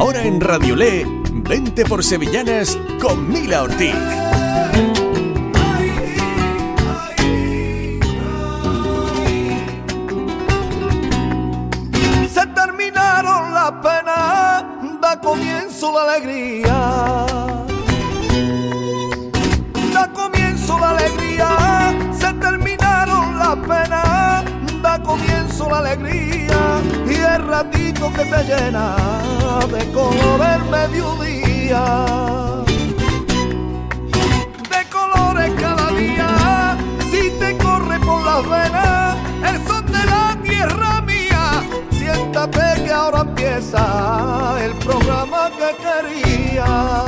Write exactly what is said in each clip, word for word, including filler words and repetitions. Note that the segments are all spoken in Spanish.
Ahora en Radiolé, vente por Sevillanas con Mila Ortiz. Se terminaron las penas, da comienzo la alegría. Da comienzo la alegría, se terminaron las penas, da comienzo la alegría, y el ratito que te llena de color el mediodía, de colores cada día, si te corre por las venas el son de la tierra mía, siéntate que ahora empieza el programa que quería.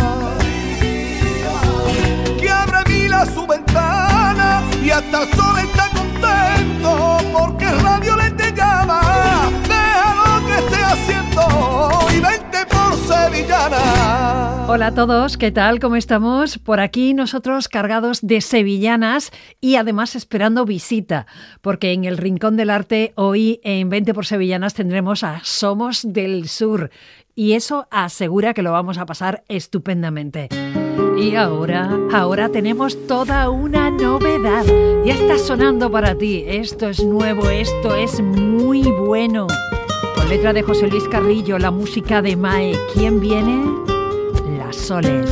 Que abre Mila su ventana y hasta el sol está contento porque Radio Le te llama. Deja lo que esté haciendo y vente por Sevillana. Hola a todos, ¿qué tal? ¿Cómo estamos? Por aquí nosotros cargados de sevillanas y además esperando visita, porque en el Rincón del Arte hoy en Vente por Sevillanas tendremos a Somos del Sur y eso asegura que lo vamos a pasar estupendamente. Y ahora, ahora tenemos toda una novedad. Ya está sonando para ti. Esto es nuevo, esto es muy bueno. Con letra de José Luis Carrillo, la música de Mae. ¿Quién viene? Las Soles.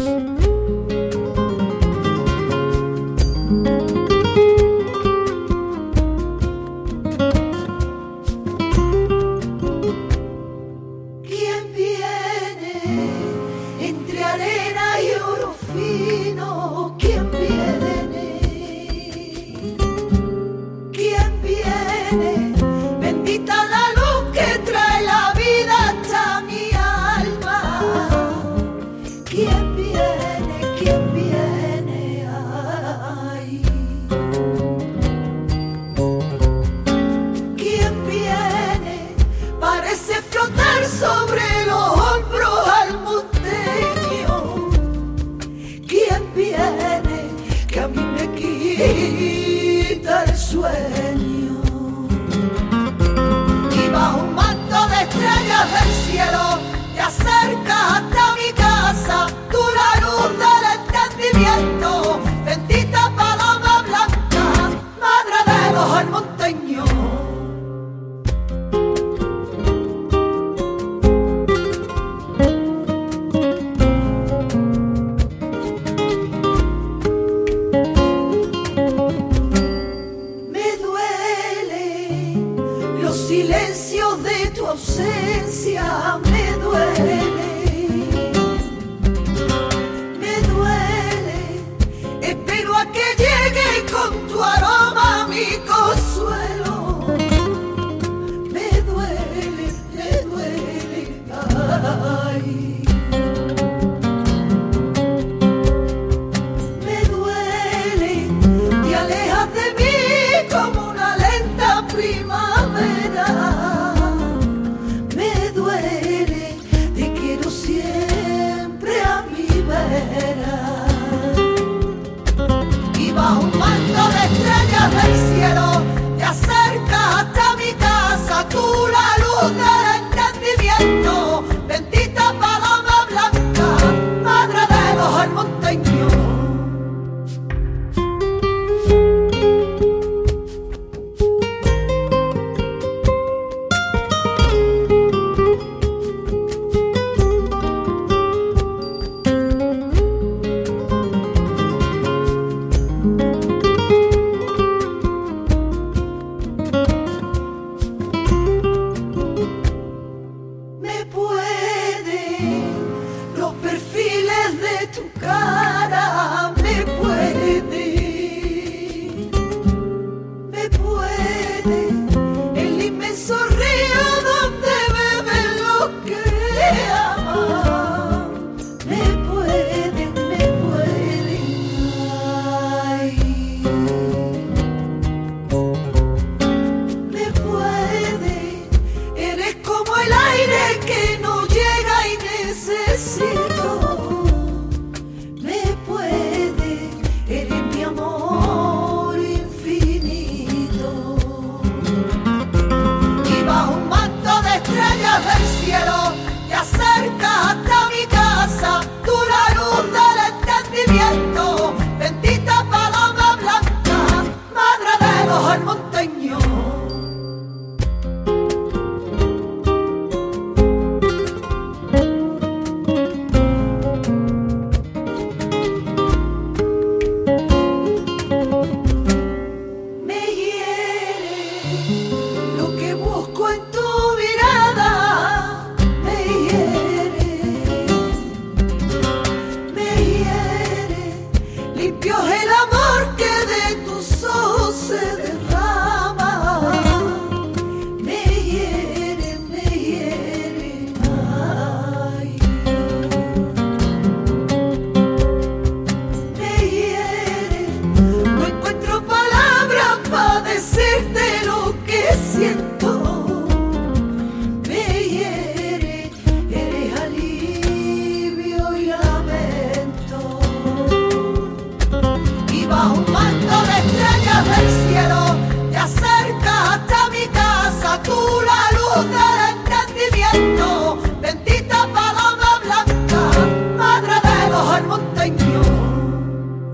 ¿Quién viene?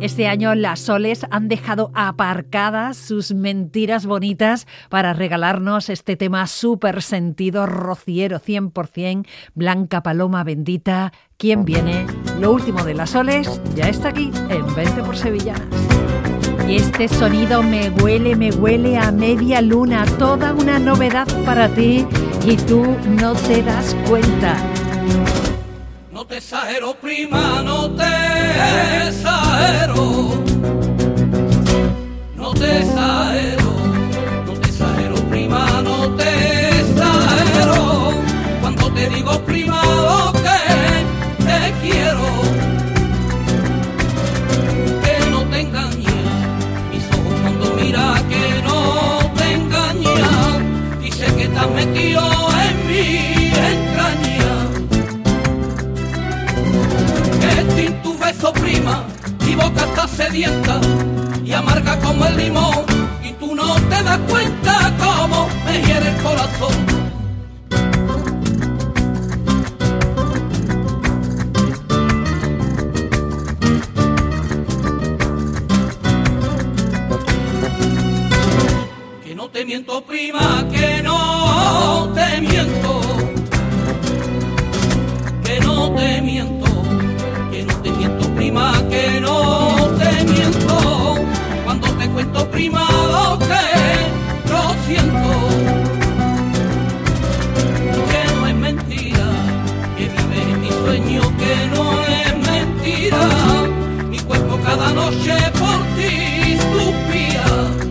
Este año las Soles han dejado aparcadas sus mentiras bonitas para regalarnos este tema súper sentido, rociero cien por ciento, Blanca Paloma bendita. ¿Quién viene? Lo último de las Soles ya está aquí en Vente por Sevillanas. Y este sonido me huele, me huele a media luna, toda una novedad para ti y tú no te das cuenta. No te exagero, prima, no te exagero. No te exagero, no te exagero, prima, no te exagero. Cuando te digo, prima, lo que te quiero, que no te engañe. Mis ojos cuando mira que no te engaña, dice que estás metido en mi entraña. Sin tu beso, prima, mi boca está sedienta y amarga como el limón, y tú no te das cuenta cómo me hiere el corazón. Que no te miento, prima, que no te miento, que no te miento. Prima, que no te miento, cuando te cuento, prima, lo que lo siento, que no es mentira, que vives en mi sueño, que no es mentira, mi cuerpo cada noche por ti suspira,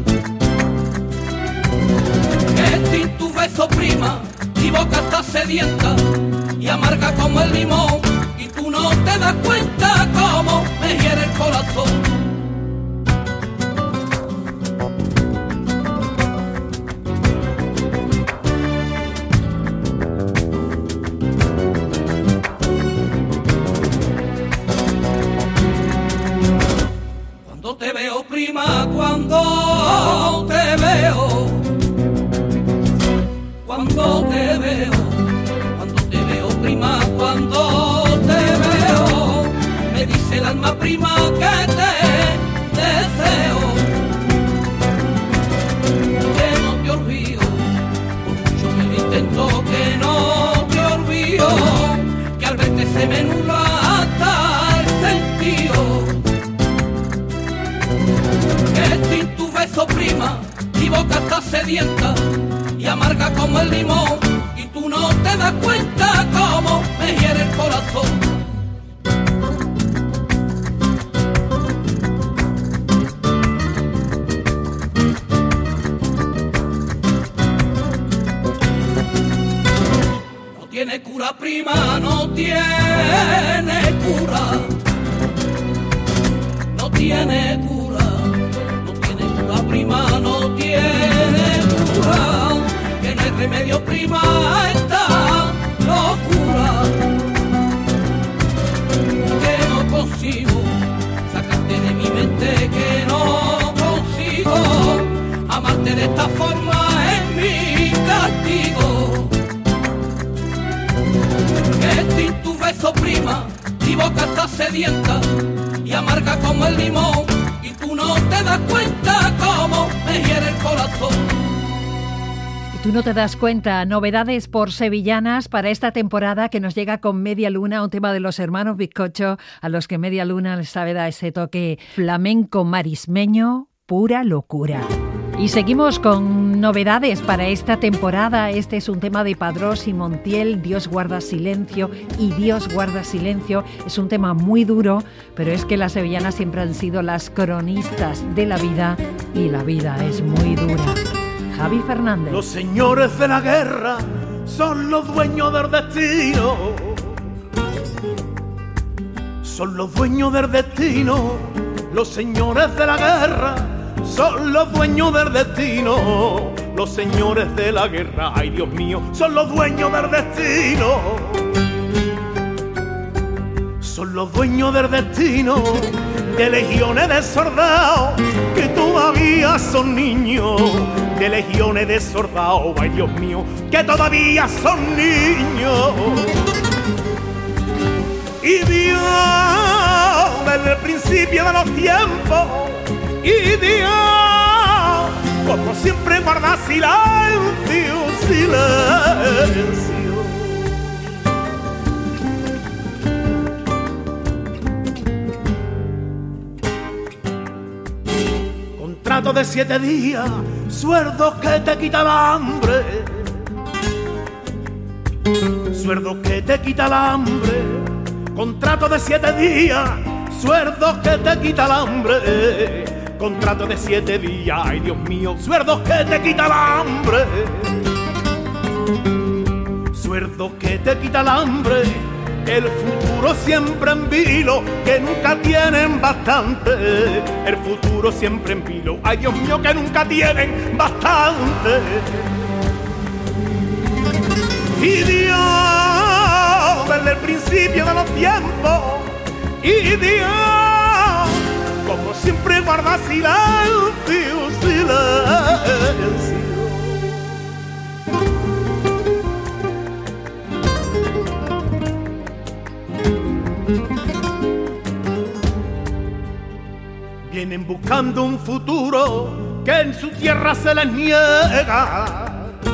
que sin tu beso, prima, mi boca está sedienta y amarga como el limón, y tú no te das cuenta cómo me hiere el corazón. Cuando te veo, prima, cuando te veo, cuando te veo, cuando te veo, prima, cuando te veo, me dice el alma, prima, que te deseo, que no te olvido, por mucho que lo intento, que no te olvido, que al verte se me nubla hasta el sentido, que sin tu beso, prima, mi boca está sedienta y amarga como el limón, y tú no te das cuenta cómo me hiere el corazón. No tiene cura, prima, no tiene cura, no tiene cura, no tiene cura, prima, no tiene cura, que no hay remedio, prima, a esta locura, que no consigo sacarte de mi mente, que no consigo amarte de esta forma, es mi castigo, que sin tu beso, prima, mi boca está sedienta y amarga como el limón, y tú no te das cuenta cómo me hiere el corazón. Tú no te das cuenta, novedades por sevillanas para esta temporada que nos llega con Media Luna, un tema de los hermanos Bizcocho, a los que Media Luna les sabe dar ese toque flamenco marismeño, pura locura. Y seguimos con novedades para esta temporada. Este es un tema de Padrós y Montiel, Dios guarda silencio, y Dios guarda silencio. Es un tema muy duro, pero es que las sevillanas siempre han sido las cronistas de la vida, y la vida es muy dura. Javi Fernández. Los señores de la guerra son los dueños del destino, son los dueños del destino. Los señores de la guerra son los dueños del destino. Los señores de la guerra, ay Dios mío, son los dueños del destino. Son los dueños del destino, de legiones de soldados que todavía son niños, de legiones de soldados, ay Dios mío, que todavía son niños. Y Dios de desde el principio de los tiempos y Dios, como siempre guarda silencio, silencio. Contrato de siete días, sueldo que te quita el hambre, sueldo que te quita el hambre. Contrato de siete días, sueldo que te quita el hambre. Contrato de siete días, ay Dios mío, sueldo que te quita el hambre. Sueldo que te quita el hambre. El futuro siempre en vilo, que nunca tienen bastante. El futuro siempre en vilo, ay Dios mío, que nunca tienen bastante. Y Dios, desde el principio de los tiempos, y Dios, como siempre guarda silencio, silencio. Vienen buscando un futuro que en su tierra se les niega,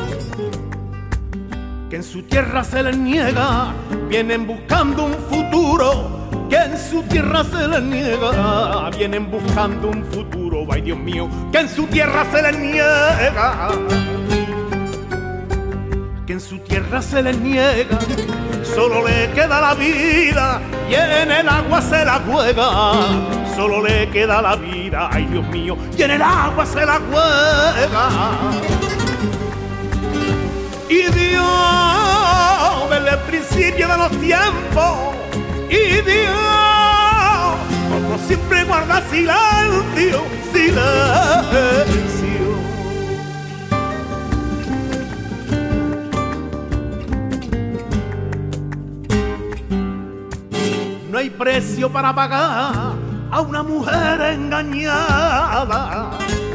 que en su tierra se les niega. Vienen buscando un futuro que en su tierra se les niega. Vienen buscando un futuro, ay Dios mío, que en su tierra se les niega, que en su tierra se les niega. Solo le queda la vida y en el agua se la juega. Solo le queda la vida, ay Dios mío, y en el agua se la juega. Y Dios, desde el principio de los tiempos, y Dios, como siempre guarda silencio, silencio. No hay precio para pagar a una mujer engañada,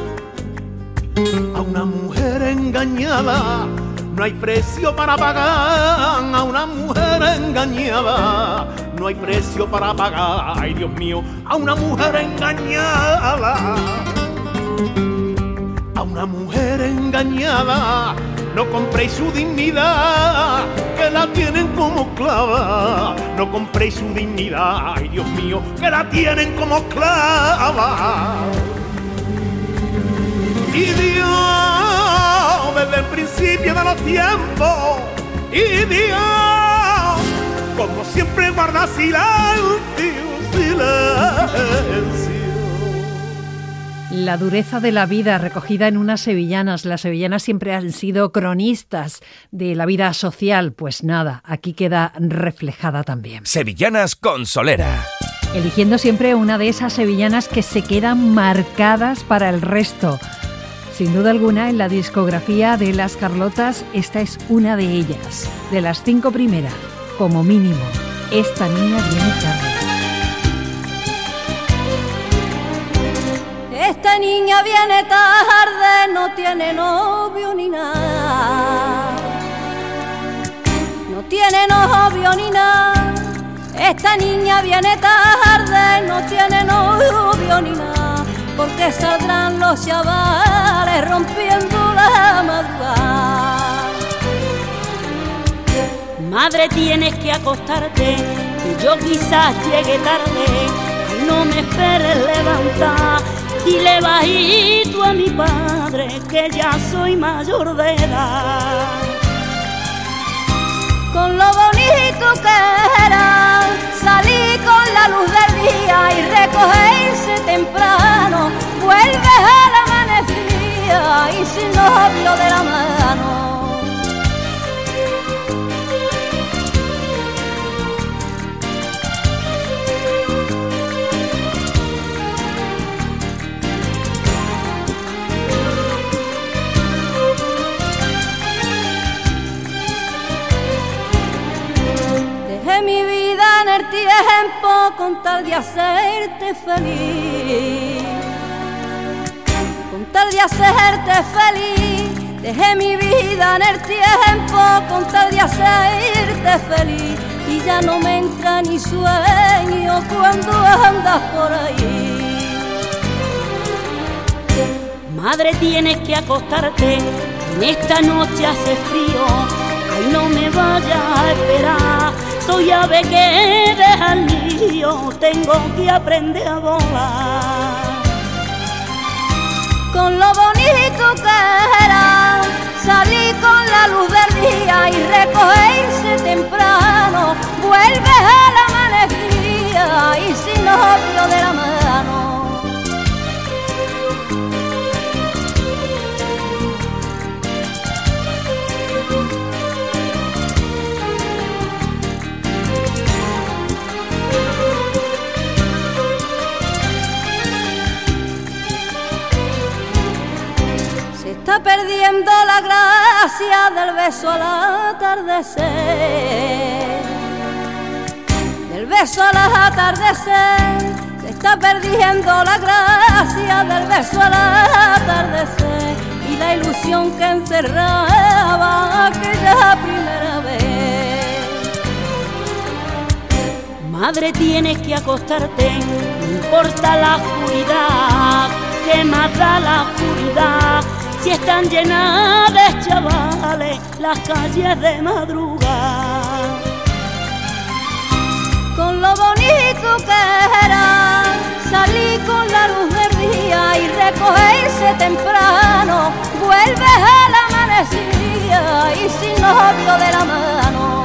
a una mujer engañada. No hay precio para pagar a una mujer engañada. No hay precio para pagar, ay Dios mío, a una mujer engañada. A una mujer engañada. No compréis su dignidad, que la tienen como esclava. No compréis su dignidad, ay Dios mío, que la tienen como esclava. Y Dios, desde el principio de los tiempos, y Dios, como siempre guarda silencio, silencio. La dureza de la vida recogida en unas sevillanas. Las sevillanas siempre han sido cronistas de la vida social. Pues nada, aquí queda reflejada también. Sevillanas con Solera. Eligiendo siempre una de esas sevillanas que se quedan marcadas para el resto. Sin duda alguna, en la discografía de Las Carlotas, esta es una de ellas. De las cinco primeras, como mínimo, Esta niña viene tarde. Esta niña viene tarde, no tiene novio ni nada. No tiene novio ni nada. Esta niña viene tarde, no tiene novio ni nada. Porque saldrán los chavales rompiendo la madrugada. Madre, tienes que acostarte, que yo quizás llegue tarde. Ay, no me esperes levantar. Dile bajito a mi padre que ya soy mayor de edad. Con lo bonito que era salir con la luz del día y recogerse temprano, vuelves al amanecía y sin novio de la mano. Mi vida en el tiempo con tal de hacerte feliz, con tal de hacerte feliz. Dejé mi vida en el tiempo con tal de hacerte feliz. y ya no me entra ni sueño cuando andas por ahí. Madre, tienes que acostarte, en esta noche hace frío, ay, no me vayas a esperar, soy ave que deja el nido, tengo que aprender a volar. Con lo bonito que era, salí con la luz del día y recogerse temprano, vuelves al amanecía y sin novio de la mano. Está perdiendo la gracia del beso al atardecer, del beso al atardecer. Se está perdiendo la gracia del beso al atardecer y la ilusión que encerraba aquella primera vez. Madre, tienes que acostarte, no importa la oscuridad, que más da la oscuridad si están llenas de chavales las calles de madrugada. Con lo bonito que era, salí con la luz del día y recogerse temprano, vuelves al amanecía y sin novio de la mano.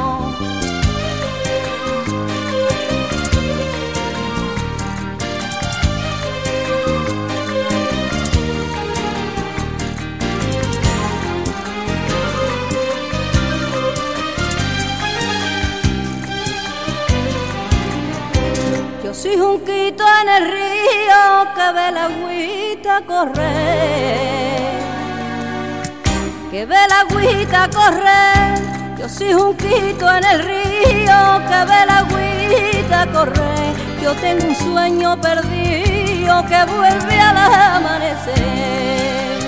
Yo soy junquito en el río que ve la agüita correr, que ve la agüita correr. Yo soy junquito en el río que ve la agüita correr. Yo tengo un sueño perdido que vuelve al amanecer.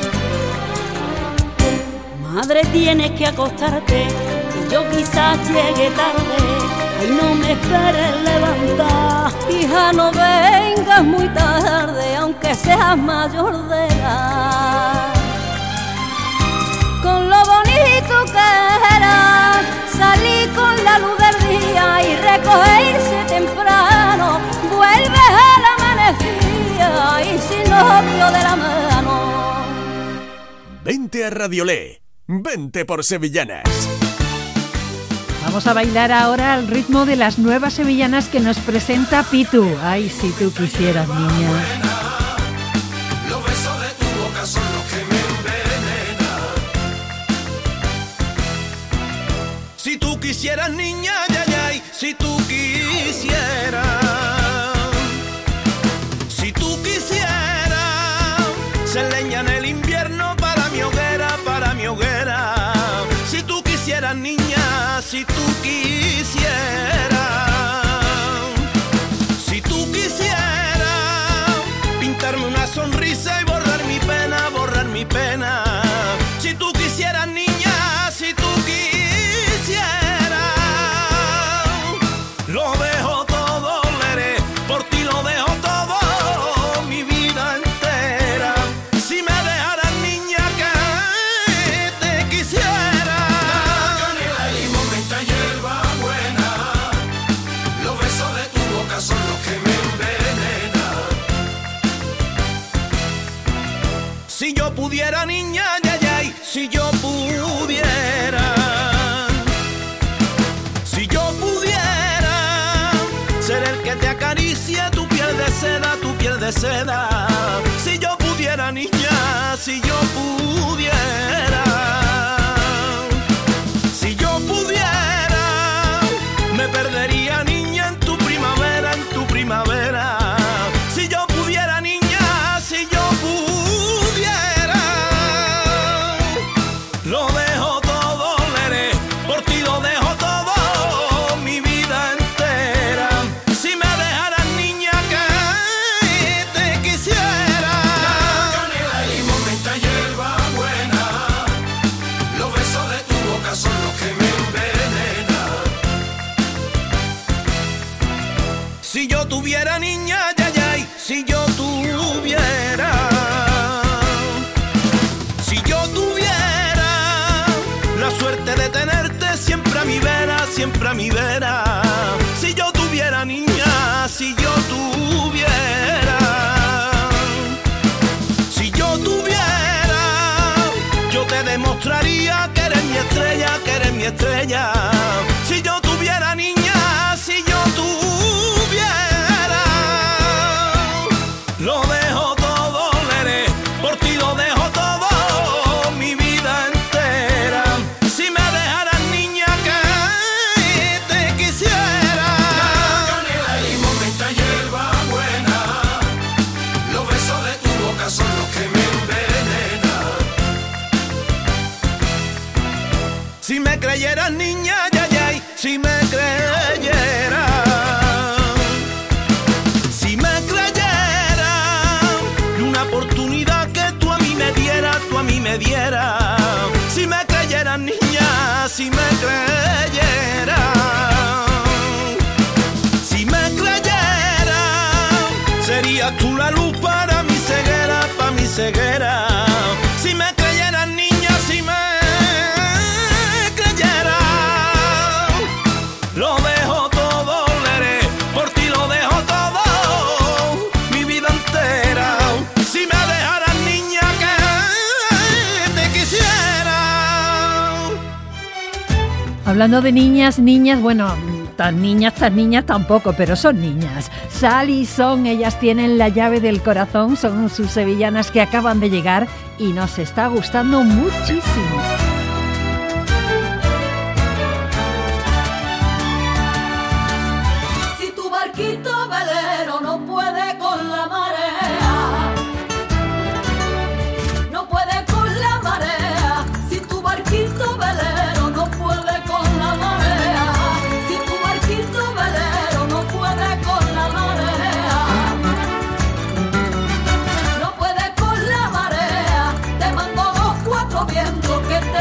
Madre, tienes que acostarte, que yo quizás llegue tarde, ay, no me esperes levantar. Hija, no vengas muy tarde, aunque seas mayor de edad. Con lo bonito que era, salí con la luz del día y recogerse temprano, vuelves al amanecía y sin novio de la mano. Vente a Radiolé, vente por Sevillanas. Vamos a bailar ahora al ritmo de las nuevas sevillanas que nos presenta Pitu. Ay, si tú quisieras, niña. Los besos de tu boca son los que me envenenan. Si tú quisieras, niña, ya, ya, si tú quisieras. Si tú quisieras, ser leña en el invierno para mi hoguera, para mi hoguera. Si tú quisieras, niña, si tú quisieras, si tú quisieras pintarme una sonrisa y borrar mi pena, borrar mi pena. Si tú quisieras, niña, si tú quisieras, lo dejo todo, veré, por ti lo dejo todo, mi vida entera. Si me dejaras, niña, que te quisiera. Son los que me envenenan. Si yo pudiera, niña, ya, ya, si yo pudiera, si yo pudiera ser el que te acaricie tu piel de seda, tu piel de seda. Si yo pudiera, niña, si yo pudiera, si yo pudiera, me perdería, niña, en tu primavera, en tu primavera. Si yo pudiera, niña, si yo pudiera, lo dejo todo, veré, por ti lo dejo todo, mi vida entera. Si me dejaras, niña, que te quisiera. Canela y momenta hierba buena, Si yo tuviera niña, ya, ya, si yo tuviera, si yo tuviera la suerte de tenerte siempre a mi vera, siempre a mi vera. Si yo tuviera niña, si yo tuviera, si yo tuviera, yo te demostraría que eres mi estrella, que eres mi estrella. Si yo tuviera niña, si yo tuviera, lo dejo todo, leré, por ti lo dejo todo, mi vida entera. Si me dejaras niña que te quisiera. La canela y momenta hierba buena, los besos de tu boca son los que me envenenan. Si me creyeras niña, ya, ya, si me creyera, si me creyera, una oportunidad que tú a mí me dieras, tú a mí me dieras. Si me creyeras niña, si me creyera, si me creyera, serías tú la luz para mi ceguera, para mi ceguera. Si me creyeras niña, si me lo dejo todo, leré, por ti lo dejo todo, mi vida entera. Si me dejaras niña que te quisiera. Hablando de niñas, niñas, bueno, tan niñas, tan niñas tampoco, pero son niñas. Sal y Son, ellas tienen la llave del corazón, son sus sevillanas que acaban de llegar y nos está gustando muchísimo. Barquito velero no puede con la marea, no puede con la marea. Si tu barquito velero no puede con la marea, si tu barquito velero no puede con la marea, no puede con la marea. Te mando los cuatro vientos que te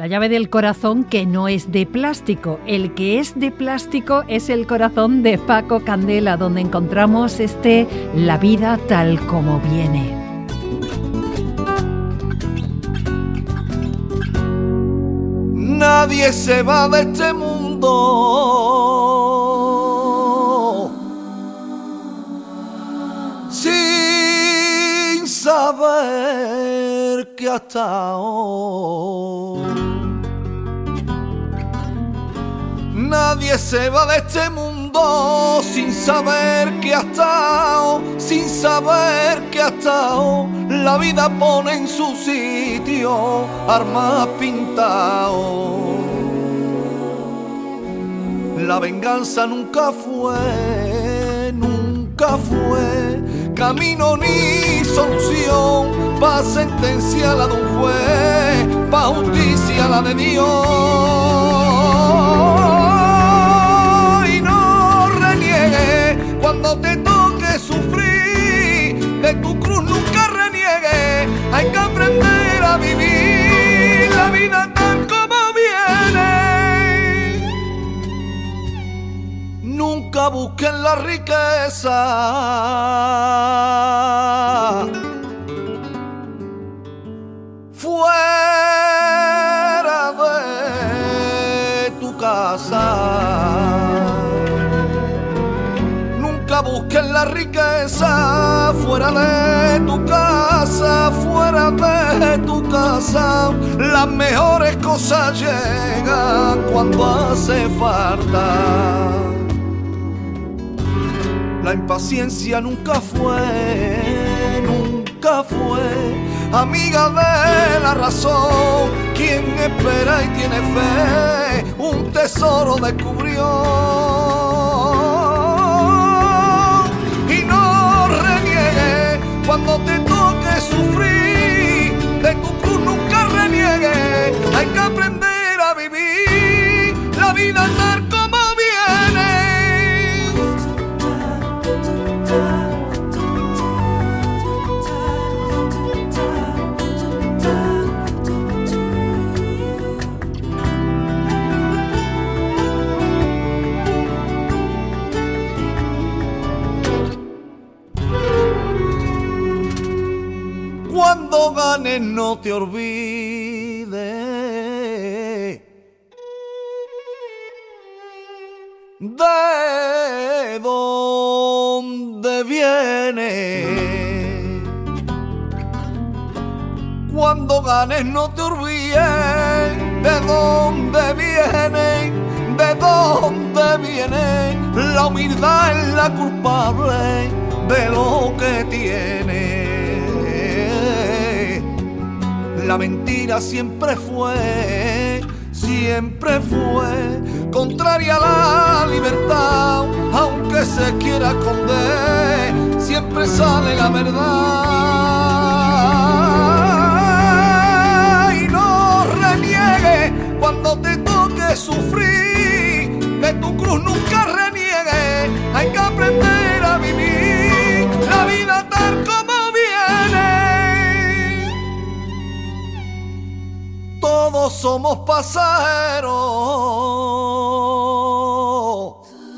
La llave del corazón que no es de plástico. El que es de plástico es el corazón de Paco Candela, donde encontramos este La vida tal como viene. Nadie se va de este mundo sin saber que ha estado. Nadie se va de este mundo sin saber que ha estado, sin saber que ha estado. La vida pone en su sitio armas pintado. La venganza nunca fue, nunca fue camino ni solución pa' sentencia la de un juez, pa' justicia la de Dios. Y no reniegues cuando te toque sufrir, de tu cruz nunca reniegues. Hay que aprender a vivir la vida tal como viene. Nunca busquen la riqueza fuera de tu casa. Nunca busquen la riqueza fuera de tu casa, fuera de tu casa. Las mejores cosas llegan cuando hace falta. La impaciencia nunca fue, nunca fue amiga de la razón. Quien espera y tiene fe, un tesoro descubrió. Y no reniegues cuando te toque sufrir, de tu cruz nunca reniegues. Hay que aprender a vivir la vida tal como viene. Cuando ganes no te olvides de dónde viene. Cuando ganes no te olvides de dónde viene, de dónde viene. La humildad es la culpable de lo que tiene. La mentira siempre fue, siempre fue contraria a la libertad. Aunque se quiera esconder, siempre sale la verdad. Y no reniegues cuando te toque sufrir, de tu cruz nunca reniegues. Hay que aprender a vivir la vida tal como viene. Todos somos pasajeros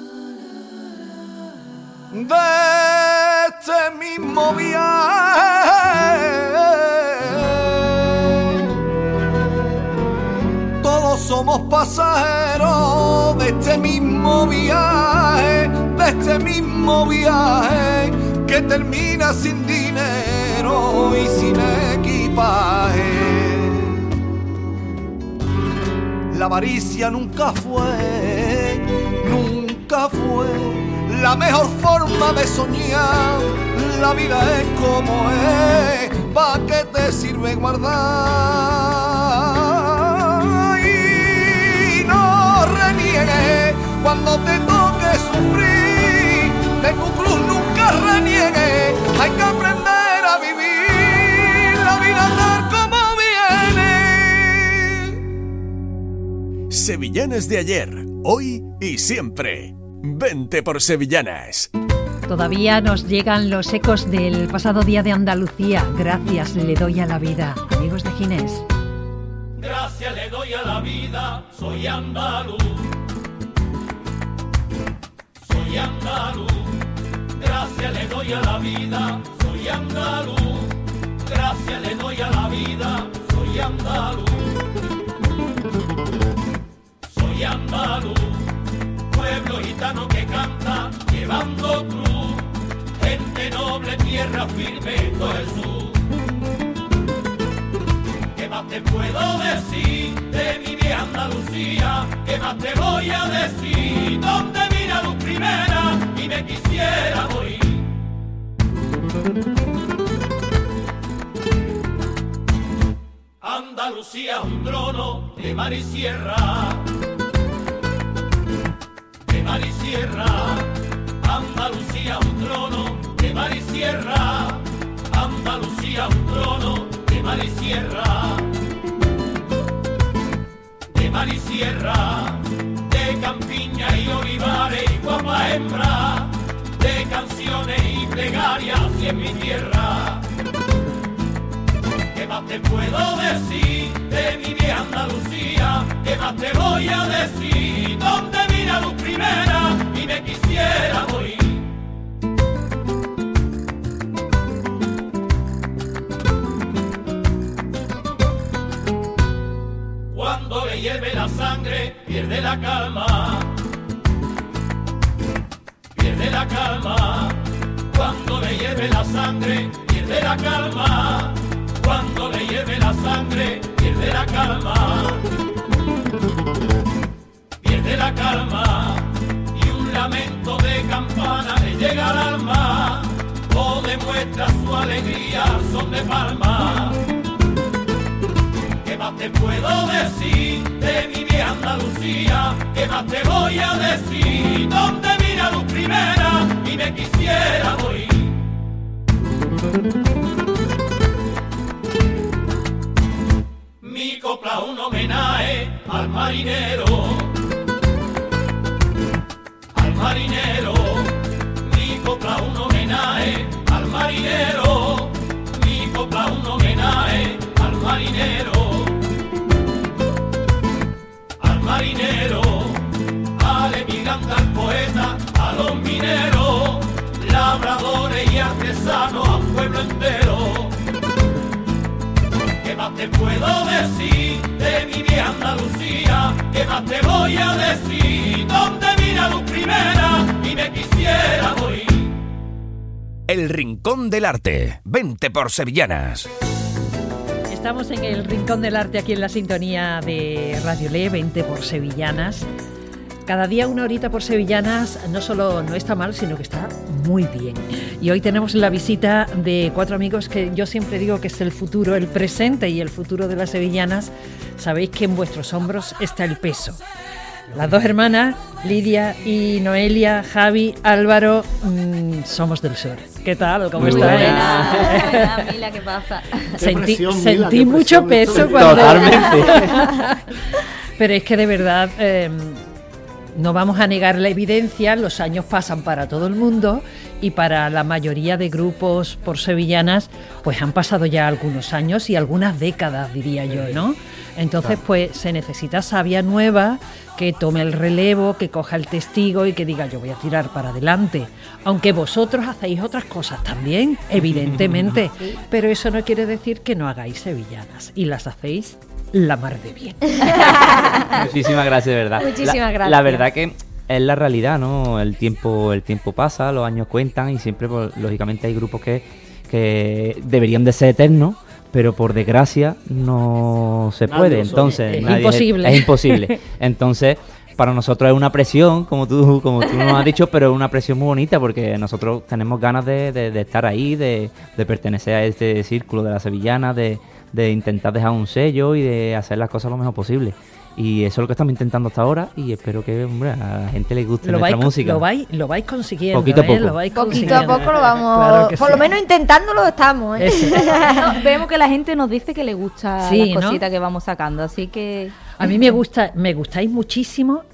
de este mismo viaje. Todos somos pasajeros de este mismo viaje, de este mismo viaje que termina sin dinero y sin equipaje. La avaricia nunca fue, nunca fue la mejor forma de soñar. La vida es como es, ¿pa' qué te sirve guardar? Y no reniegues cuando te toque sufrir, de tu cruz nunca reniegues. Hay que aprender a vivir la vida tal como viene. Sevillanas de ayer, hoy y siempre. Vente por Sevillanas. Todavía nos llegan los ecos del pasado día de Andalucía. Gracias le doy a la vida, amigos de Ginés. gracias le doy a la vida, soy andaluz. Soy andaluz, gracias le doy a la vida, soy andaluz. Gracias le doy a la vida, soy andaluz. Soy andaluz, pueblo gitano que canta llevando cruz, gente noble, tierra firme, todo el sur. ¿Qué más te puedo decir de mi vieja Andalucía? ¿Qué más te voy a decir? Donde vi la luz primera y me quisiera morir. Andalucía es un trono de mar y sierra, de mar y sierra. Andalucía es un trono de mar y sierra, Andalucía es un trono de mar y sierra, de mar y sierra, de campiña y olivares y guapa hembra, de canciones y plegarias y en mi tierra. ¿Qué más te puedo decir de mi vieja Andalucía? ¿Qué más te voy a decir? Donde vi la luz primera y me quisiera morir. Cuando le hierve la sangre, pierde la calma. Pierde la calma. Cuando le hierve la sangre, pierde la calma. Cuando le hierve la sangre, pierde la calma. Pierde la calma. Y un lamento de campana le llega al alma. O demuestra su alegría, son de palma. ¿Qué más te puedo decir de mi vieja Andalucía? ¿Qué más te voy a decir? Donde vi la luz primera y me quisiera morir. Mi copla un homenaje al marinero, al marinero. Mi copla un homenaje al marinero, mi copla un homenaje al marinero, al marinero, al emigrante, al poeta, a los mineros, labradores y artesanos, a un pueblo entero. ¿Qué más te puedo decir de mi vieja Andalucía? ¿Qué más te voy a decir? Donde vi la luz primera y me quisiera morir. El Rincón del Arte. Vente por Sevillanas. Estamos en el Rincón del Arte, aquí en la sintonía de Radio Le, veinte por Sevillanas. Cada día una horita por Sevillanas no solo no está mal, sino que está muy bien. Y hoy tenemos la visita de cuatro amigos que yo siempre digo que es el futuro, el presente y el futuro de las sevillanas. Sabéis que en vuestros hombros está el peso. Las dos hermanas, Lidia y Noelia, Javi, Álvaro, mmm, somos del sur. ¿Qué tal? ¿Cómo estáis? Buena, Mila, ¿qué pasa? Sentí, presión, sentí Mila, mucho presión, peso cuando... Totalmente. Pero es que de verdad... Eh, no vamos a negar la evidencia, los años pasan para todo el mundo y para la mayoría de grupos por sevillanas pues han pasado ya algunos años y algunas décadas, diría yo, ¿no? Entonces pues se necesita savia nueva que tome el relevo, que coja el testigo y que diga yo voy a tirar para adelante. Aunque vosotros hacéis otras cosas también, evidentemente, pero eso no quiere decir que no hagáis sevillanas y las hacéis la mar de bien. Muchísimas gracias, de verdad. Muchísimas la, gracias. La verdad que es la realidad, ¿no? El tiempo, el tiempo pasa, los años cuentan y siempre, pues, lógicamente, hay grupos que, que deberían de ser eternos, pero por desgracia no se puede. Entonces, es nadie imposible. Es, es imposible. Entonces, para nosotros es una presión, como tú, como tú nos has dicho, pero es una presión muy bonita porque nosotros tenemos ganas de, de, de estar ahí, de, de pertenecer a este círculo de la sevillana, de de intentar dejar un sello y de hacer las cosas lo mejor posible. Y eso es lo que estamos intentando hasta ahora y espero que, hombre, a la gente le guste lo nuestra vais, música. Lo vais, lo vais consiguiendo, Poquito a ¿eh? poco. Lo vais Poquito a poco lo vamos, Claro que por sí. lo menos intentándolo estamos, ¿eh? Eso. No, vemos que la gente nos dice que le gusta Sí, las ¿no? cositas que vamos sacando, así que... A mí me gusta, me gustáis muchísimo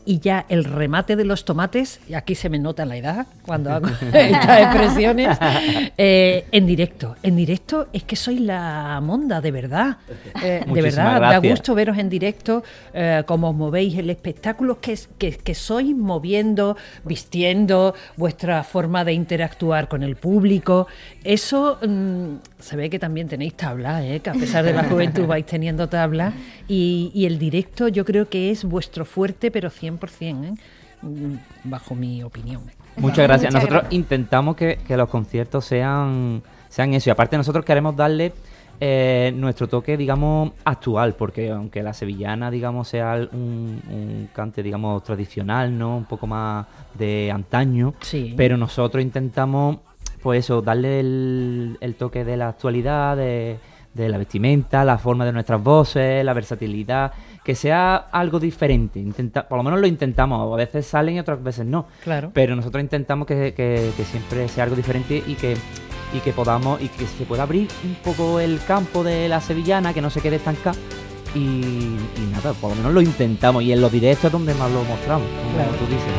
y ya el remate de los tomates, y aquí se me nota la edad cuando hago estas expresiones, eh, en directo. En directo es que sois la monda, de verdad. Eh, de verdad, gracias. da gusto veros en directo, eh, cómo os movéis, el espectáculo que, que, que sois moviendo, vistiendo, vuestra forma de interactuar con el público. Eso mmm, se ve que también tenéis tabla, ¿eh? Que a pesar de la juventud vais teniendo tabla. Y, y el directo yo creo que es vuestro fuerte, pero cien por ciento, ¿eh? Bajo mi opinión. Muchas gracias. Muchas Nosotros gracias. intentamos que, que los conciertos sean, sean eso. Y aparte nosotros queremos darle eh, nuestro toque, digamos, actual, porque aunque la sevillana, digamos, sea un, un cante, digamos, tradicional, ¿no? Un poco más de antaño, Sí. pero nosotros intentamos, pues eso, darle el, el toque de la actualidad, de, de la vestimenta, la forma de nuestras voces, la versatilidad, que sea algo diferente. Intenta, por lo menos lo intentamos, a veces salen y otras veces no. Claro. Pero nosotros intentamos que, que, que siempre sea algo diferente y que, y que podamos, y que se pueda abrir un poco el campo de la sevillana, que no se quede estancada. Y, y nada, por lo menos lo intentamos. Y en los directos es donde más lo mostramos, como Claro. tú dices.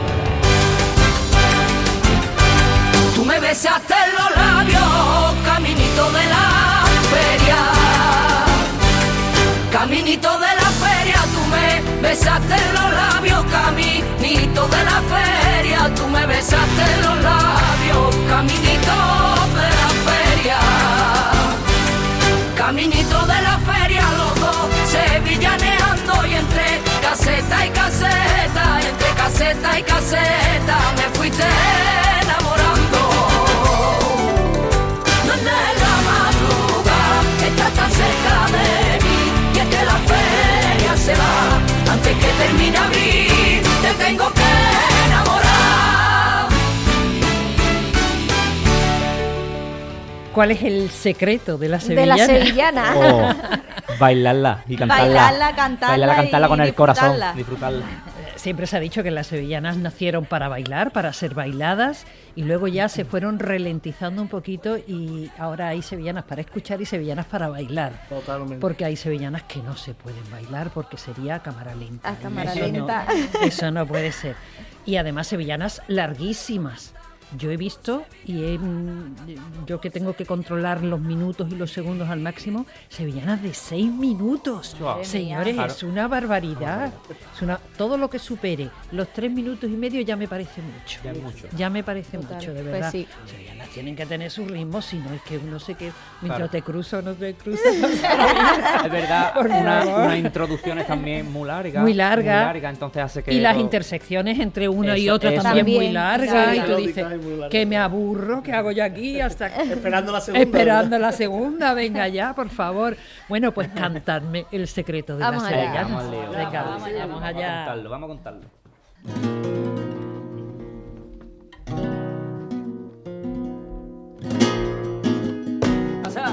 Tú me besaste en los labios, caminito de la feria. Caminito de la feria, tú me besaste en los labios, caminito de la feria. Tú me besaste en los labios, caminito de la feria. Caminito de la feria, los dos sevillaneando y entre caseta y caseta, entre caseta y caseta, me fuiste enamorando. No es la madrugada, estás tan cerca de mí, y es que la feria se va antes que termine abril, te tengo que enamorar. ¿Cuál es el secreto de la De sevillana? la sevillana. O bailarla y cantarla. Bailarla, cantarla Bailarla, cantarla y con el corazón. disfrutarla. Disfrutarla. Siempre se ha dicho que las sevillanas nacieron para bailar, para ser bailadas, y luego ya se fueron ralentizando un poquito y ahora hay sevillanas para escuchar y sevillanas para bailar. Totalmente. Porque hay sevillanas que no se pueden bailar porque sería cámara lenta. A cámara Eso no- lenta. eso no puede ser. Y además sevillanas larguísimas. Yo he visto, y he, mm, yo que tengo que controlar los minutos y los segundos al máximo, sevillanas de seis minutos. Madre Señores, mía. es una barbaridad. Es una, todo lo que supere los tres minutos y medio ya me parece mucho. Ya es mucho. Ya me parece Total. mucho, de Pues verdad. sí. Las sevillanas tienen que tener su ritmo, si no es que uno se queda, mientras Claro. te cruzo, no te cruzo. Es verdad, Por una, favor. unas introducciones también muy largas. Muy larga. Muy larga, entonces hace que... Y las todo- intersecciones entre una y Eso, otra eso. también, muy También, largas. Y claro. tú dices, Muy larga. que me aburro, ¿qué hago yo aquí? Hasta Esperando la segunda. Esperando la segunda, venga ya, por favor. Bueno, pues cantadme el secreto de Vamos las allá. sevillanas. Vamos al lío. Venga, Vamos allá, vamos Vamos a allá. contarlo, vamos a contarlo. Pasa.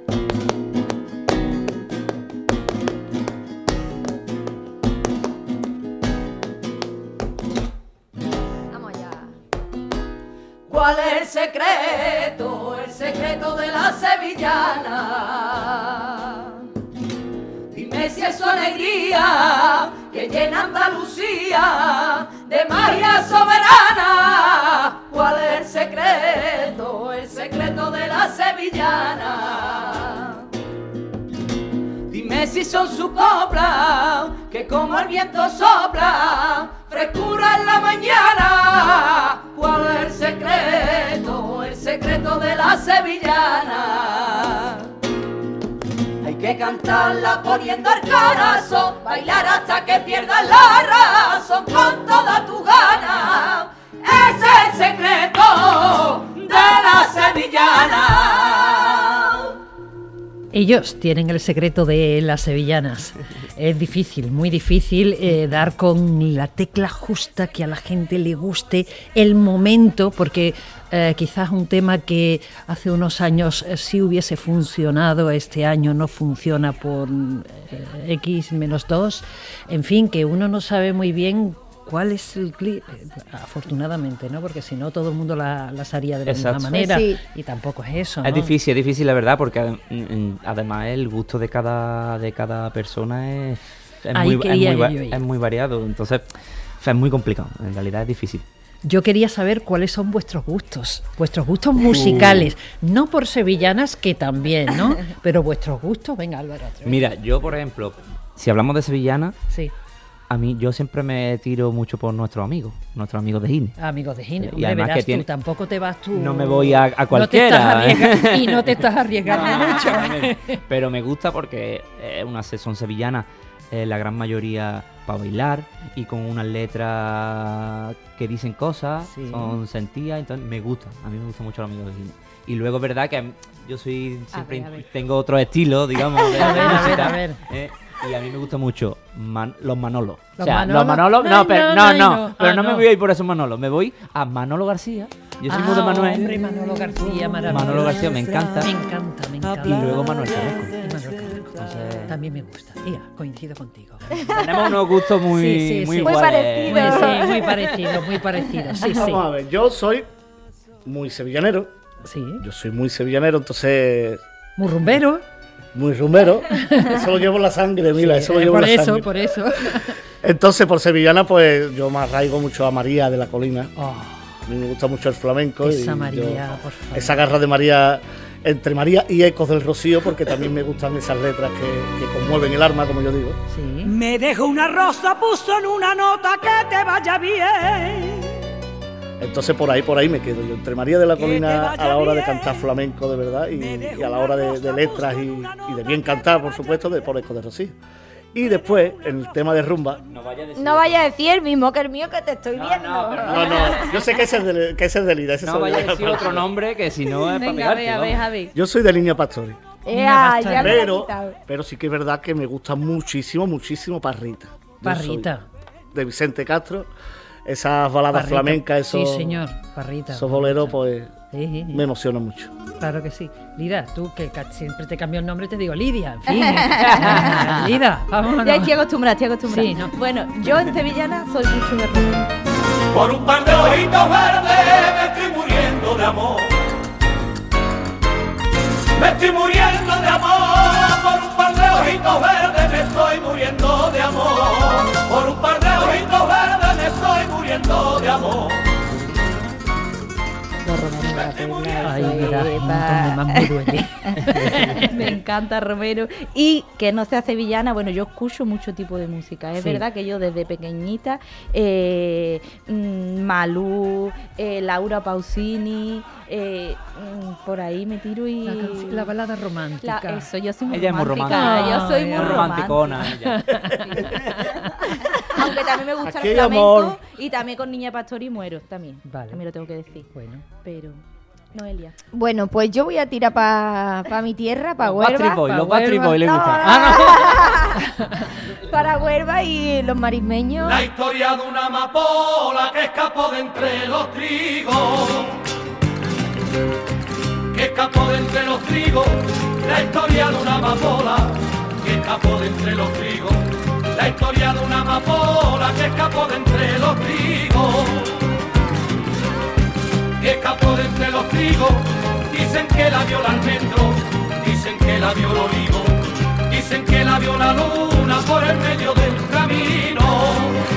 Vamos allá. ¿Cuál es el secreto, el secreto de la sevillana? Dime si es su alegría que llena Andalucía de magia soberana. ¿Cuál es el secreto, el secreto de la sevillana? Dime si son su copla, que como el viento sopla, frescura en la mañana. ¿Cuál es el secreto, el secreto de la sevillana? Hay que cantarla poniendo el corazón, bailar hasta que pierdas la razón con todas tus ganas. Ese es el secreto de la sevillana. Ellos tienen el secreto de las sevillanas. Es difícil, muy difícil eh, dar con la tecla justa que a la gente le guste el momento, porque eh, quizás un tema que hace unos años eh, sí hubiese funcionado, este año no funciona por eh, X menos dos. En fin, que uno no sabe muy bien cuál es el clip, afortunadamente, ¿no? Porque si no todo el mundo la- las haría de la Exacto. misma manera, Pues y tampoco es eso, Es ¿no? difícil, es difícil la verdad, porque mm, mm, además el gusto de cada de cada persona es, es, Ahí muy, es, quería muy, va- yo ir. es muy variado. Entonces, sea, es muy complicado, en realidad es difícil. Yo quería saber cuáles son vuestros gustos, vuestros gustos musicales, uh. no por sevillanas, que también, ¿no? Pero vuestros gustos, venga Álvaro. Atrévete. Mira, yo por ejemplo, si hablamos de sevillanas, sí. a mí yo siempre me tiro mucho por nuestros amigos, nuestros amigos de Gine. Amigos de Gine, y además verás que tiene... tú, tampoco te vas tú... No me voy a, a cualquiera. No te estás arriesgando, y no te estás arriesgando mucho. Pero me gusta porque eh, una, son sevillanas, eh, la gran mayoría para bailar y con unas letras que dicen cosas, sí. son sentidas, entonces me gusta, a mí me gusta mucho los amigos de Gine. Y luego es verdad que yo soy siempre ver, ver. tengo otro estilo, digamos, de a ver, a ver, a ver. Eh, y a mí me gusta mucho man, los Manolos. ¿Los o sea, Manolos? los Manolos, no, Ay, pero, no, no, no, no, no. pero Ah, no, no me voy a ir por esos Manolos, me voy a Manolo García. Yo soy ah, muy de Manuel. Hombre, Manolo García, maravilloso. Manolo García me encanta. Me encanta, me encanta. Y luego Manuel Carrasco. Y Manuel Carrasco. Entonces... También me gusta. Mira, coincido contigo. Tenemos unos gustos muy, sí, sí, muy, sí. muy iguales. parecidos. Muy, sí, muy parecidos, muy parecidos. Sí, Vamos sí. a ver, yo soy muy sevillanero. Sí. Yo soy muy sevillanero, entonces... Muy rumbero. Muy rumbero. Eso lo llevo en la sangre, mira, Sí, eso lo eh, llevo por en la eso, sangre. por eso. Entonces, por sevillana, pues yo me arraigo mucho a María de la Colina. Oh, A mí me gusta mucho el flamenco. esa y María, yo- por favor. Esa garra de María, entre María y Ecos del Rocío, porque también me gustan esas letras que, que conmueven el alma, como yo digo. Sí. Me dejó una rosa, puso en una nota que te vaya bien. Entonces por ahí, por ahí me quedo yo, entre María de la Que te Colina vaya a la hora de bien. cantar flamenco de verdad y, Me dejo y a la hora de, de letras y, y de bien cantar, por supuesto, de por Ecos del Rocío. Y después, en el tema de rumba, No vaya a decir, No vaya a decir el mismo que el mío que te estoy No, viendo. no, pero no, no, yo sé que ese es de, que ese es de Lida, ese no se lo vaya a voy a decir dejar otro para- nombre que si no es para Venga, pegarte, ve, a ver, vamos. Javi. Yo soy de Línea Pastori. Ea, ya me lo he Pero, quitado. pero sí que es verdad que me gusta muchísimo, muchísimo Parrita. Yo Parrita. soy de Vicente Castro, esas baladas Parrita. flamencas, esos, Sí, señor, Parrita. esos boleros, pues Sí, sí, sí. me emocionan mucho. Claro que sí. Lida, tú que ca- siempre te cambio el nombre, te digo Lidia. En fin. Venga, Lida, vámonos. Ya estoy acostumbrada, estoy acostumbrada. Sí, ¿no? Bueno, yo en sevillana soy mucho de rumba. Por un par de ojitos verdes me estoy muriendo de amor. Me estoy muriendo de amor. Por un par de ojitos verdes me estoy muriendo de amor. Por un par de ojitos verdes me estoy muriendo de amor. Los romanos de la Perla, Ay, eso mira, es un pa- montón de más me duele. Me encanta Romero. Y que no sea sevillana, bueno, yo escucho mucho tipo de música. Es Sí. verdad que yo desde pequeñita, eh, mm, Malú, eh, Laura Pausini, eh, mm, por ahí me tiro y... La, canci- la balada La- romántica. eso, yo soy muy Ella es muy romántica. romántica. Yo soy Ay, muy muy romanticona, romántica. Aunque también me gusta Aquí el hay flamenco amor. y también con Niña Pastori muero también. Vale. También lo tengo que decir. Bueno. Pero, Noelia. Bueno, pues yo voy a tirar para pa mi tierra, para Los Backstreet Huelva. Boys, los Pa' Backstreet Huelva. Boys le No, gustan. no, Ah, Para Huelva y los marismeños. La historia de una amapola que escapó de entre los trigos. Que escapó de entre los trigos. La historia de una amapola que escapó de entre los trigos. La historia de una amapola que escapó de entre los trigos. Que escapó de entre los trigos. Dicen que la vio el almendro. Dicen que la vio el olivo. Dicen que la vio la luna por el medio del camino.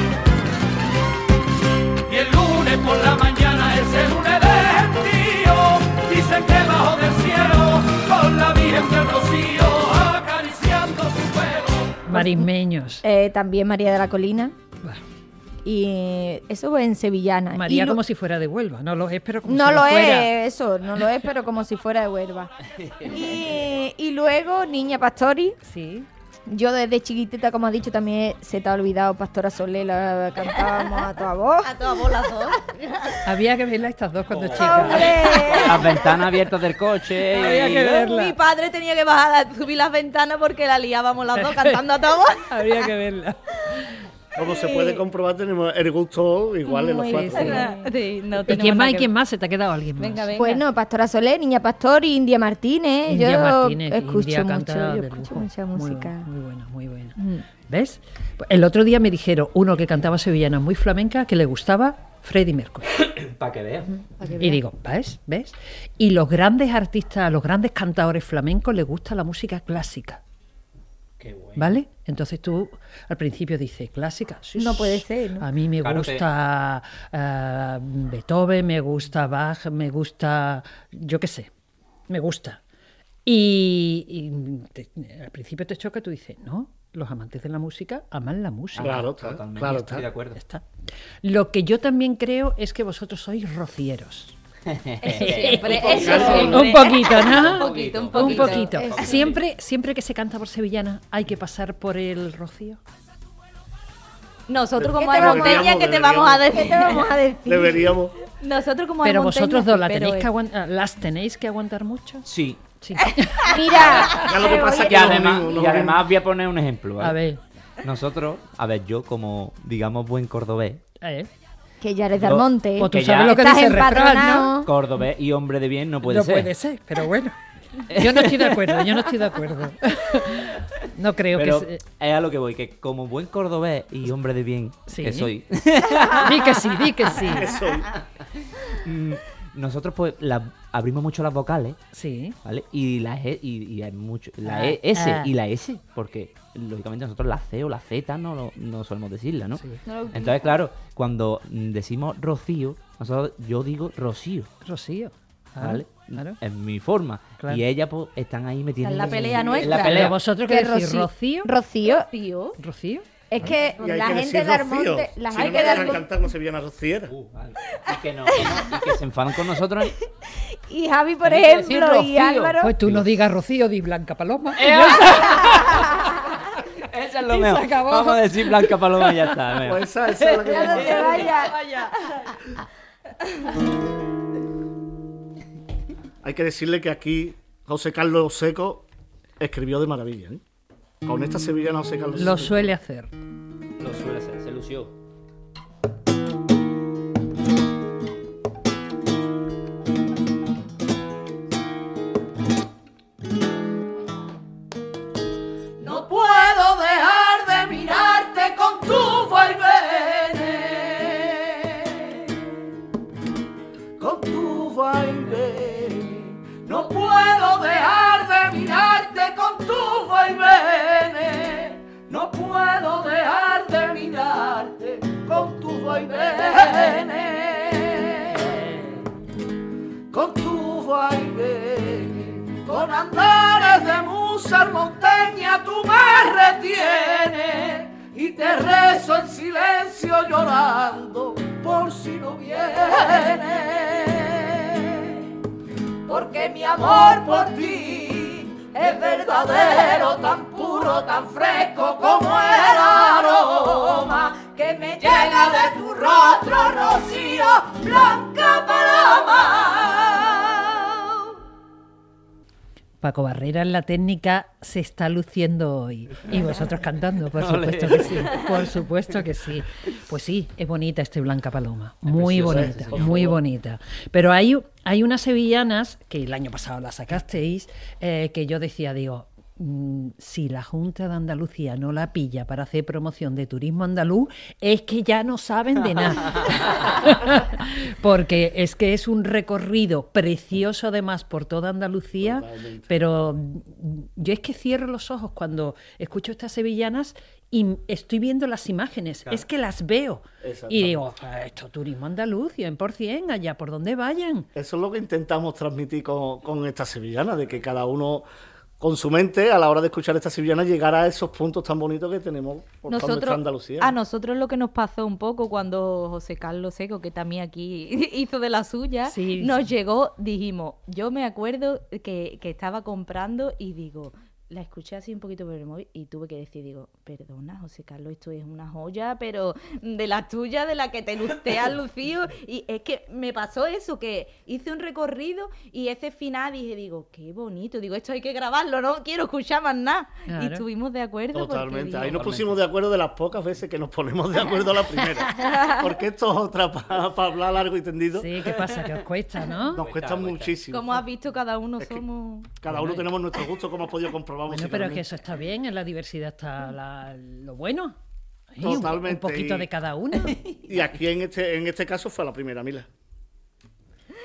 Y el lunes por la mañana ese lunes de gentío. Dicen que bajo del cielo con la Virgen del Rocío acariciando su pelo. Marismeños. Eh, también María de la Colina. Bah. Y eso en sevillana. María Y lo- como si fuera de Huelva. No lo es, pero como No si lo fuera. es, eso, no lo es, pero como si fuera de Huelva. Y, y luego Niña Pastori. Sí. Yo desde chiquitita, como has dicho, también se te ha olvidado Pastora Soler, la cantábamos a toda voz. A todas bolas dos. Había que verla estas dos cuando chicas. ¡Hombre! las ventanas abiertas del coche. Había y- que verla. Mi padre tenía que bajar, a subir las ventanas porque la liábamos las dos cantando a todos. Habría que verla. Como se puede comprobar, tenemos el gusto igual en los Muy cuatro. bien. Sí, no ¿Y tenemos quién más nada y que quién ver. más? ¿Se te ha quedado alguien más? Venga, venga. Bueno, Pastora Soler, Niña Pastori, India Martínez. India yo Martínez, escucho India mucho, canta yo de escucho lujo. mucha Muy música. buena, Muy buena, muy buena. Mm. ¿Ves? El otro día me dijeron uno que cantaba sevillana muy flamenca que le gustaba Freddie Mercury. Para que veas. Y digo, ¿ves? ¿Ves? Y los grandes artistas, los grandes cantadores flamencos les gusta la música clásica. Qué bueno. ¿Vale? Entonces tú al principio dices, clásica. Sí, No puede ser, ¿no? A mí me Claro, gusta eh, Beethoven, me gusta Bach, me gusta, yo qué sé, me gusta. Y, y te- al principio te choca, tú dices, no, los amantes de la música aman la música. Claro, está, Totalmente, claro, estoy está. de acuerdo. Ya está. Lo que yo también creo es que vosotros sois rocieros. Siempre, Un eso poquito. siempre. Un poquito, ¿no? Un poquito, un Un poquito. poquito. Eso. Siempre, siempre que se canta por sevillana hay que pasar por el rocío. Nosotros como Deberíamos, almonteña, ¿qué te vamos a decir? deberíamos. ¿Qué te vamos a decir? Deberíamos. Nosotros como Pero almonteña, vosotros dos la pero tenéis es- que aguantar, las tenéis que aguantar mucho. Sí. Sí. Mira, Ya lo que pasa es Y que nos además, unimos, nos y además unimos. voy a poner un ejemplo, ¿vale? A ver, Nosotros, a ver, yo como, digamos, buen cordobés, eh, que ya eres de Yo- Almonte. pues tú Que sabes ya lo que estás dice el refrán, ¿no? empadronado. cordobés y hombre de bien no puede no ser. puede ser, pero bueno. Yo no estoy de acuerdo, yo no estoy de acuerdo. No creo Pero que... se- es a lo que voy, que como buen cordobés y hombre de bien Sí. que soy, Di que sí, di que sí. Eso. mm, nosotros pues la- abrimos mucho las vocales, Sí. ¿vale? Y la E, y, y hay mucho, la Ah, E, S ah. y la S, porque lógicamente nosotros la C o la Z no, lo- no solemos decirla, ¿no? Sí. Entonces, claro, cuando mm, decimos Rocío, nosotros, yo digo Rocío, Rocío. Claro, ¿vale? claro. En mi forma. Claro. Y ella pues están ahí metiendo Esta es la pelea en nuestra. la pelea. Pero vosotros qué decís, Rocío. Rocío. Rocío. Es que Y hay la que gente decir de Almonte... Rocío. La Si gente no de nos dejan Almonte... cantar con sevillana rociera. Uh, vale. Y, que no, que no- y que se enfadan con nosotros. Y Javi, por Tenés que decir ejemplo, y Rocío. Álvaro... Pues tú no digas Rocío, di Blanca Paloma. Eso es lo Y se mejor. acabó. Vamos a decir Blanca Paloma y ya está. venga. Pues esa, esa es la que Ya no vamos. te vayas. Hay que decirle que aquí José Carlos Seco escribió de maravilla, ¿eh? Con esta sevillana José Carlos Lo Seco. suele hacer. Lo suele ser, se lució. No puedo dejar de mirarte con tus vaivenes, con tus vaivenes. No puedo dejar de mirarte con tus vaivenes. No puedo dejar de mirarte con tus vaivenes, con tus vaivenes, con andares de musa monteña tú me retienes y te rezo en silencio llorando por si no vienes, porque mi amor por ti es verdadero, tan puro, tan fresco como el aroma que me llega de tu rostro, Rocío, Blanca Paloma. Paco Barrera en la técnica se está luciendo hoy. Y vosotros cantando, por supuesto que sí. Por supuesto que sí. Pues sí, es bonita este Blanca Paloma. Muy preciosa, bonita, sí, sí. muy bonita. Pero hay, hay unas sevillanas, que el año pasado las sacasteis, eh, que yo decía, digo, mm, si la Junta de Andalucía no la pilla para hacer promoción de turismo andaluz, es que ya no saben de nada. Porque es que es un recorrido precioso además por toda Andalucía, Totalmente. pero mm, yo es que cierro los ojos cuando escucho estas sevillanas y estoy viendo las imágenes, Claro. es que las veo. Y Exactamente. digo, "Ah, esto turismo andaluz, cien por ciento, allá por donde vayan. Eso es lo que intentamos transmitir con, con esta sevillana, de que cada uno con su mente, a la hora de escuchar esta sevillana, llegara a esos puntos tan bonitos que tenemos por toda nuestra Nosotros, Andalucía. a nosotros lo que nos pasó un poco cuando José Carlos Seco, que también aquí hizo de la suya, Sí, nos sí. llegó, dijimos, yo me acuerdo que, que estaba comprando y digo, la escuché así un poquito por el móvil y tuve que decir, digo, perdona, José Carlos, esto es una joya, pero de la tuya, de la que te, lu- te has lucido. Y es que me pasó eso, que hice un recorrido y ese final dije, digo, qué bonito, digo, esto hay que grabarlo, no quiero escuchar más nada. Claro. Y estuvimos de acuerdo. porque Totalmente. digo, Ahí nos pusimos de acuerdo de las pocas veces que nos ponemos de acuerdo a la primera. Porque esto es otra para hablar largo y tendido. Sí, ¿qué pasa? Que os cuesta, ¿no? Nos cuesta muchísimo. Como has visto, cada uno Es que somos... Cada uno tenemos nuestro gusto, como has podido comprobar. Bueno, pero es que musicalmente. eso está bien, en la diversidad está la- lo bueno. Sí, un- Totalmente, Un poquito y- de cada uno. Y aquí en este, en este caso fue la primera, Mila.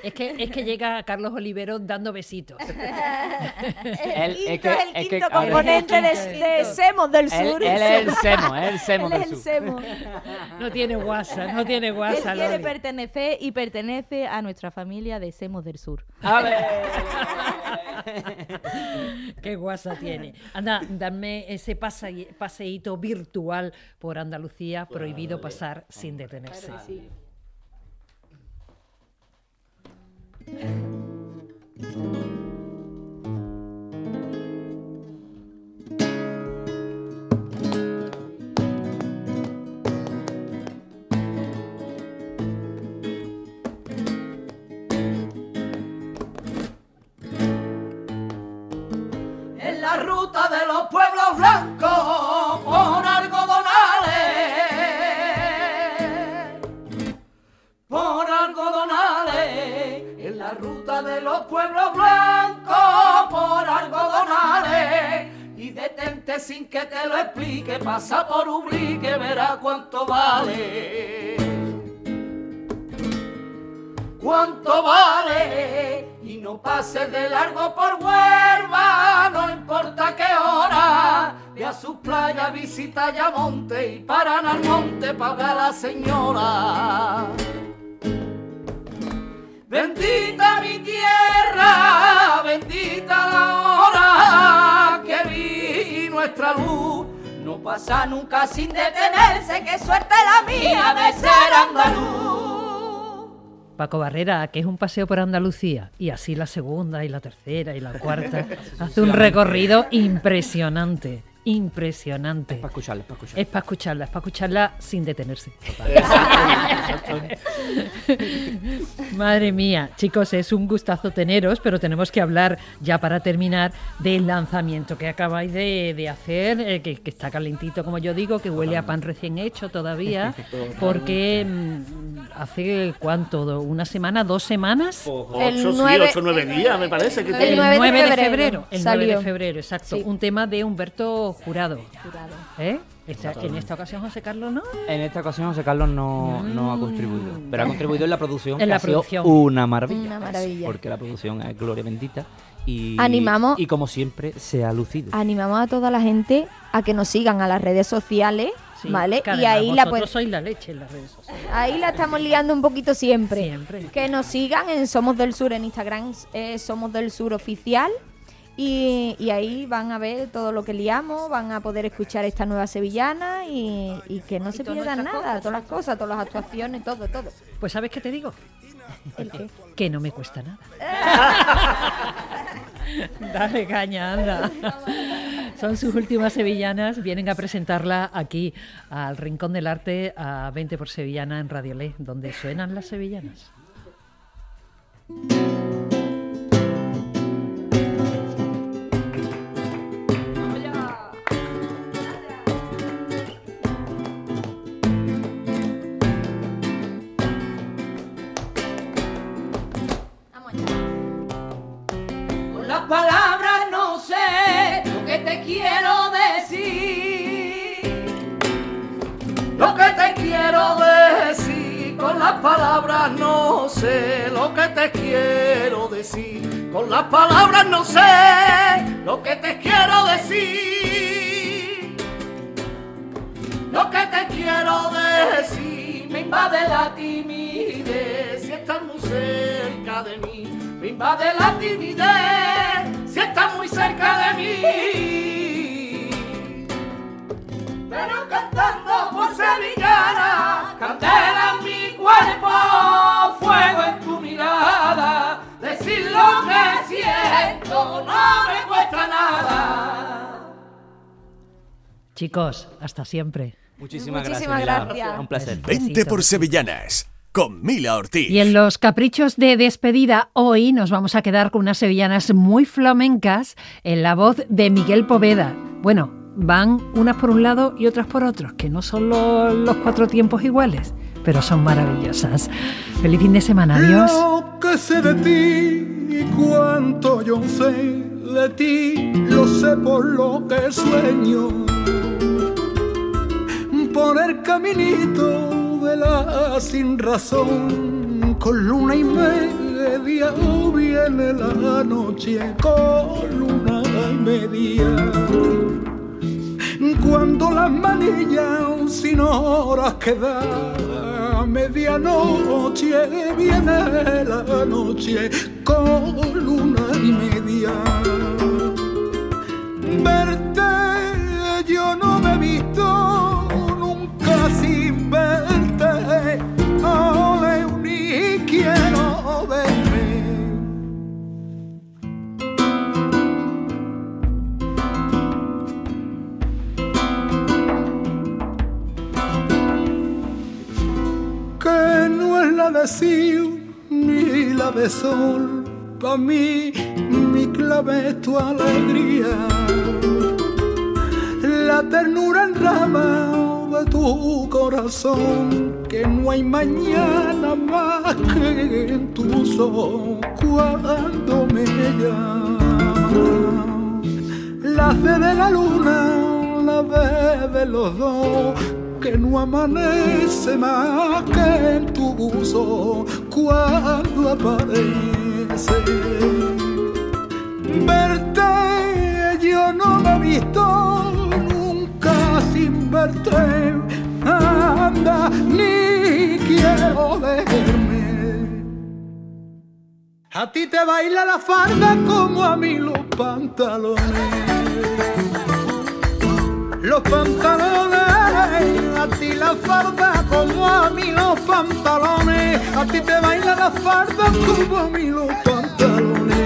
Es que, es que llega Carlos Olivero dando besitos. el Él- es quinto que- es el es quinto que- a ver. componente de, El quinto. de Semos del Él, Sur. él es el Semo, es el Semo Él del es el Sur. Semo. No tiene guasa, no tiene Él guasa, quiere Loli. pertenecer y pertenece a nuestra familia de Semos del Sur. A ver. Qué guasa tiene. Anda, dame ese pase- paseíto virtual por Andalucía, prohibido pasar sin detenerse. En la ruta de los pueblos blancos por algodonales, por algodonales, en la ruta de los pueblos blancos por algodonales, y detente sin que te lo explique, pasa por Ubrique, verá cuánto vale, cuánto vale. Y no pases de largo por Huelva, no importa qué hora, ve a su playa, visita Ayamonte y paran al monte para ver a la señora. Bendita mi tierra, bendita la hora que vi nuestra luz, no pasa nunca sin detenerse, que suerte la mía de ser andaluz. Paco Barrera, que es un paseo por Andalucía, y así la segunda y la tercera y la cuarta, hace un recorrido impresionante, impresionante. Es para escucharla, es para escucharla. Es para escucharla, es para escucharla sin detenerse. Madre mía, chicos, es un gustazo teneros, pero tenemos que hablar ya para terminar del lanzamiento que acabáis de, de hacer, eh, que, que está calentito, como yo digo, que huele a pan recién hecho todavía, porque mm, hace cuánto, una semana, dos semanas. El Ocho, sí, nueve- ocho, nueve días, me parece. Que el tiene. nueve de nueve de febrero febrero. El salió. nueve de febrero, exacto. Sí. Un tema de Humberto Jurado. Jurado. ¿Eh? Esta- en esta ocasión José Carlos no. En esta ocasión José Carlos no, no ha contribuido, pero ha contribuido en la producción, En que la ha sido producción. una maravilla. Una maravilla. Porque la producción es gloria bendita y, Animamos- y como siempre se ha lucido. Animamos a toda la gente a que nos sigan a las redes sociales, Sí, ¿vale? que Y además ahí la, vosotros pues, sois la leche en las redes sociales. ahí la estamos liando un poquito siempre. Siempre. Que nos sigan en Somos del Sur, en Instagram eh, Somos del Sur Oficial. Y, y ahí van a ver todo lo que liamos, van a poder escuchar esta nueva sevillana y, y que no se todas pierdan nuestras nada, cosas, todas las cosas, todas las actuaciones, todo, todo. Pues ¿sabes qué te digo? ¿El qué? Que no me cuesta nada. Dale caña, anda. Son sus últimas sevillanas, vienen a presentarla aquí al Rincón del Arte a veinte por Sevillana en Radio Le, donde suenan las sevillanas. Con las palabras no sé lo que te quiero decir, lo que te quiero decir. Con las palabras no sé lo que te quiero decir, con las palabras no sé lo que te quiero decir, lo que te quiero decir. Me invade la timidez si estás muy cerca de mí, me invade la timidez si estás muy cerca de mí. Pero cantando por sevillana, candela en mi cuerpo, fuego en tu mirada, decir lo que siento no me cuesta nada. Chicos, hasta siempre. Muchísimas, Muchísimas gracias, gracias. Mila. Un placer. veinte por Sevillanas, con Mila Ortiz. Y en los caprichos de despedida, hoy nos vamos a quedar con unas sevillanas muy flamencas en la voz de Miguel Poveda. Bueno, van unas por un lado y otras por otro, que no son lo- los cuatro tiempos iguales, pero son maravillosas. Feliz fin de semana, adiós. Lo que sé de ti y cuánto yo sé de ti, lo sé por lo que sueño, por el caminito de la sin razón, con luna y media media viene la noche con luna y media. Cuando las manillas sin horas quedan, a medianoche viene la noche con luna y media. Verte yo no me he visto nunca sin verte, ole, ni quiero verme. Que no es la de sí ni la de sol, pa' mí mi clave es tu alegría, la ternura en rama de tu corazón, que no hay mañana más que en tu sol cuando me llamas. La fe de la luna, la ve de los dos, que no amanece más que en tu uso cuando aparece. Verte yo no me he visto nunca sin verte, anda, ni quiero verme. A ti te baila la farda como a mí los pantalones, los pantalones, a ti la farda como a mí los pantalones, a ti te baila la farda como a mí los pantalones,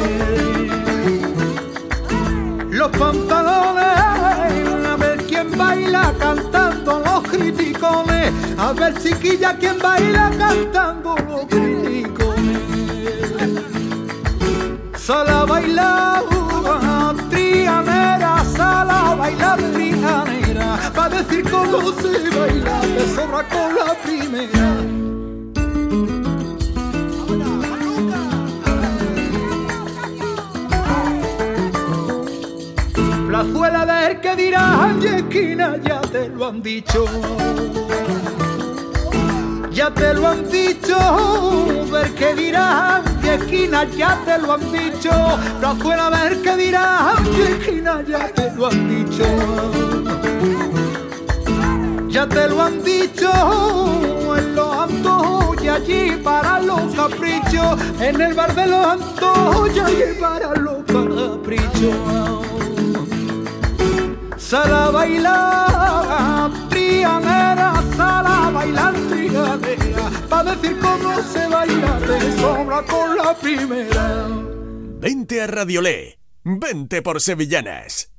los pantalones, a ver quién baila cantando los criticones, a ver chiquilla quién baila cantando los criticones. Sal a bailar trianera, sal a bailar trianera, pa' decir cómo se baila, te sobra con la primera. Plazuela del que dirán y esquina ya te lo han dicho, ya te lo han dicho, ver que dirán y esquina ya te lo han dicho, plazuela ver que dirán y esquina ya te lo han dicho, ya te lo han dicho, en los antojos y allí para los caprichos, en el bar de los antojos y allí para los caprichos. Sal a bailar trianera, sal a bailar trianera, pa' decir cómo se baila, te sobra con la primera. Vente a Radiolé, vente por Sevillanas.